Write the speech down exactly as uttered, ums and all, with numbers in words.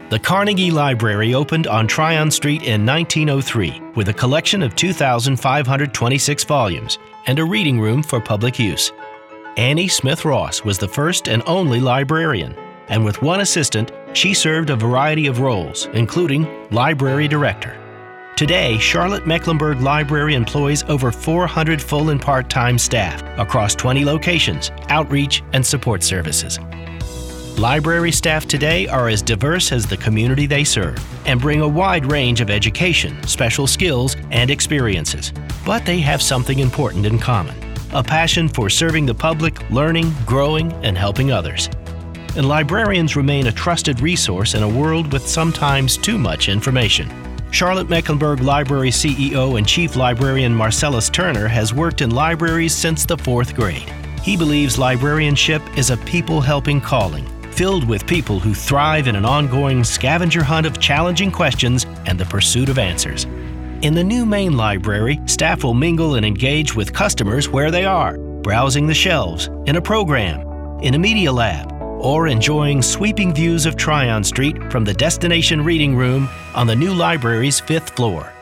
The Carnegie Library opened on Tryon Street in nineteen oh three with a collection of two thousand five hundred twenty-six volumes and a reading room for public use. Annie Smith Ross was the first and only librarian, and with one assistant, she served a variety of roles, including library director. Today, Charlotte Mecklenburg Library employs over four hundred full and part-time staff across twenty locations, outreach, and support services. Library staff today are as diverse as the community they serve and bring a wide range of education, special skills, and experiences. But they have something important in common: a passion for serving the public, learning, growing, and helping others. And librarians remain a trusted resource in a world with sometimes too much information. Charlotte Mecklenburg Library C E O and Chief Librarian Marcellus Turner has worked in libraries since the fourth grade. He believes librarianship is a people-helping calling, filled with people who thrive in an ongoing scavenger hunt of challenging questions and the pursuit of answers. In the new main library, staff will mingle and engage with customers where they are, browsing the shelves, in a program, in a media lab, or enjoying sweeping views of Tryon Street from the Destination Reading Room on the new library's fifth floor.